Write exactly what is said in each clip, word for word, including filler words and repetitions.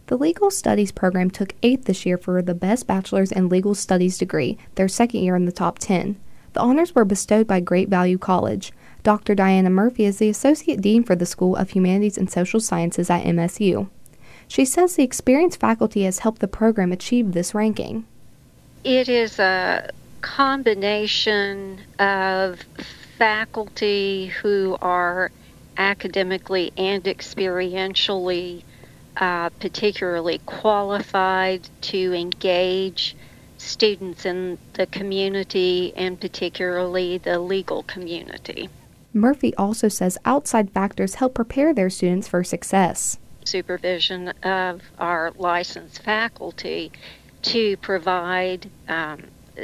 The Legal Studies program took eighth this year for the Best Bachelor's in Legal Studies degree, their second year in the top ten. The honors were bestowed by Great Value College. Doctor Diana Murphy is the Associate Dean for the School of Humanities and Social Sciences at M S U. She says the experienced faculty has helped the program achieve this ranking. It is a combination of faculty who are academically and experientially uh, particularly qualified to engage students in the community, and particularly the legal community. Murphy also says outside factors help prepare their students for success. Supervision of our licensed faculty to provide um,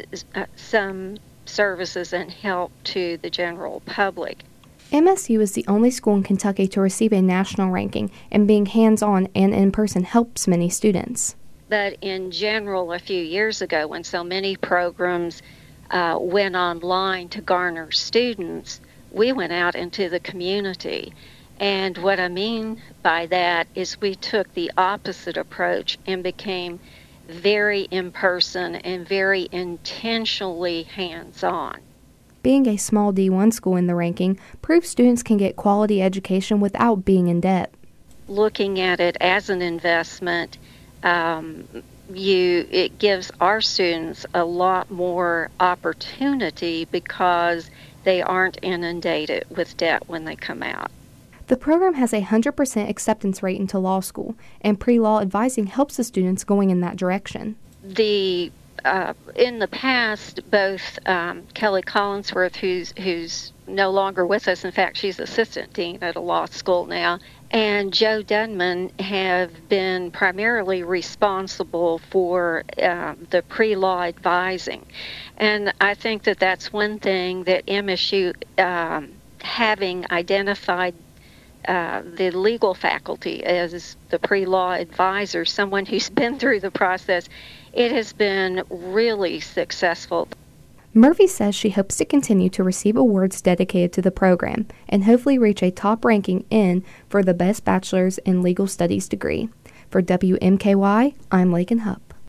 some services and help to the general public. M S U is the only school in Kentucky to receive a national ranking, and being hands-on and in-person helps many students. But in general, a few years ago, when so many programs uh, went online to garner students, we went out into the community. And what I mean by that is we took the opposite approach and became very in-person and very intentionally hands-on. Being a small D one school in the ranking proves students can get quality education without being in debt. Looking at it as an investment, um, you it gives our students a lot more opportunity because they aren't inundated with debt when they come out. The program has a one hundred percent acceptance rate into law school, and pre-law advising helps the students going in that direction. The uh, in the past, both um, Kelly Collinsworth, who's who's no longer with us, in fact, she's assistant dean at a law school now, and Joe Dunman have been primarily responsible for uh, the pre-law advising. And I think that that's one thing that M S U, um, having identified Uh, the legal faculty as the pre-law advisor, someone who's been through the process, it has been really successful. Murphy says she hopes to continue to receive awards dedicated to the program and hopefully reach a top ranking in for the Best Bachelor's in Legal Studies degree. For W M K Y, I'm Lakin Hupp.